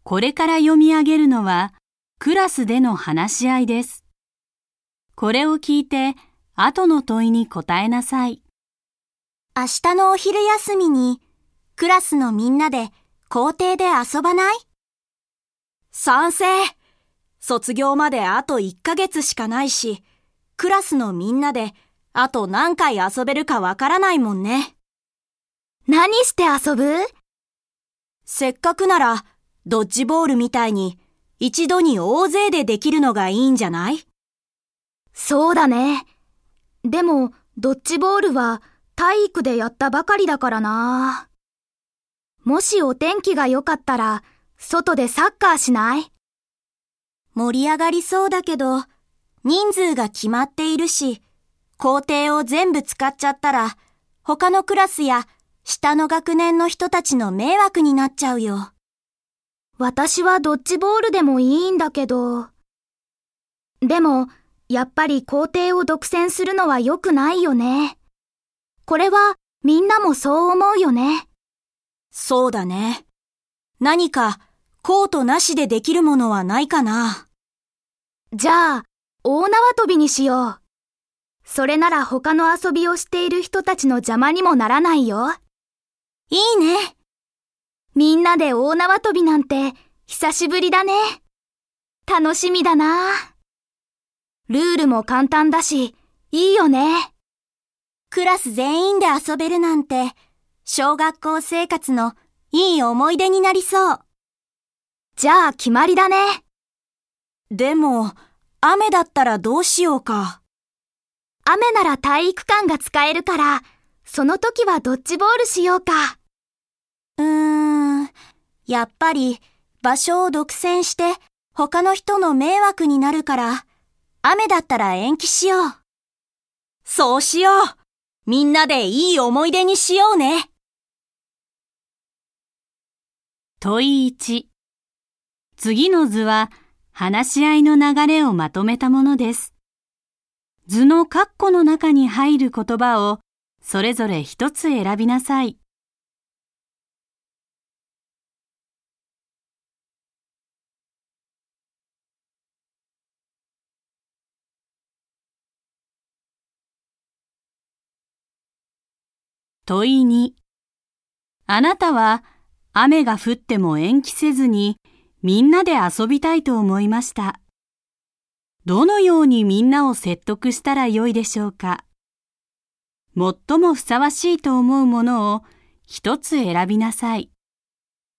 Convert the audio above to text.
これから読み上げるのは、クラスでの話し合いです。これを聞いて、後の問いに答えなさい。 明日のお昼休みに、クラスのみんなで校庭で遊ばない？ 賛成。卒業まであと1ヶ月しかないし、クラスのみんなであと何回遊べるかわからないもんね。 何して遊ぶ？ せっかくなら、ドッジボールみたいに一度に大勢でできるのがいいんじゃない？ そうだね。でも、ドッジボールは体育でやったばかりだからな。もしお天気が良かったら、外でサッカーしない？ 盛り上がりそうだけど、人数が決まっているし、校庭を全部使っちゃったら、他のクラスや下の学年の人たちの迷惑になっちゃうよ。 私はドッジボールでもいいんだけど。でも、やっぱり校庭を独占するのは良くないよね。これはみんなもそう思うよね。 そうだね。何かコートなしでできるものはないかな。 じゃあ、大縄跳びにしよう。それなら他の遊びをしている人たちの邪魔にもならないよ。 いいね。 みんなで大縄跳びなんて久しぶりだね。楽しみだな。ルールも簡単だし、いいよね。 クラス全員で遊べるなんて、小学校生活のいい思い出になりそう。 じゃあ決まりだね。 でも、雨だったらどうしようか。 雨なら体育館が使えるから、その時はドッジボールしようか。 やっぱり場所を独占して他の人の迷惑になるから、雨だったら延期しよう。 そうしよう。みんなでいい思い出にしようね。 問い1。次の図は話し合いの流れをまとめたものです。図の括弧の中に入る言葉をそれぞれ一つ選びなさい。問い2。あなたは雨が降っても延期せずにみんなで遊びたいと思いました。どのようにみんなを説得したらよいでしょうか。最もふさわしいと思うものを一つ選びなさい。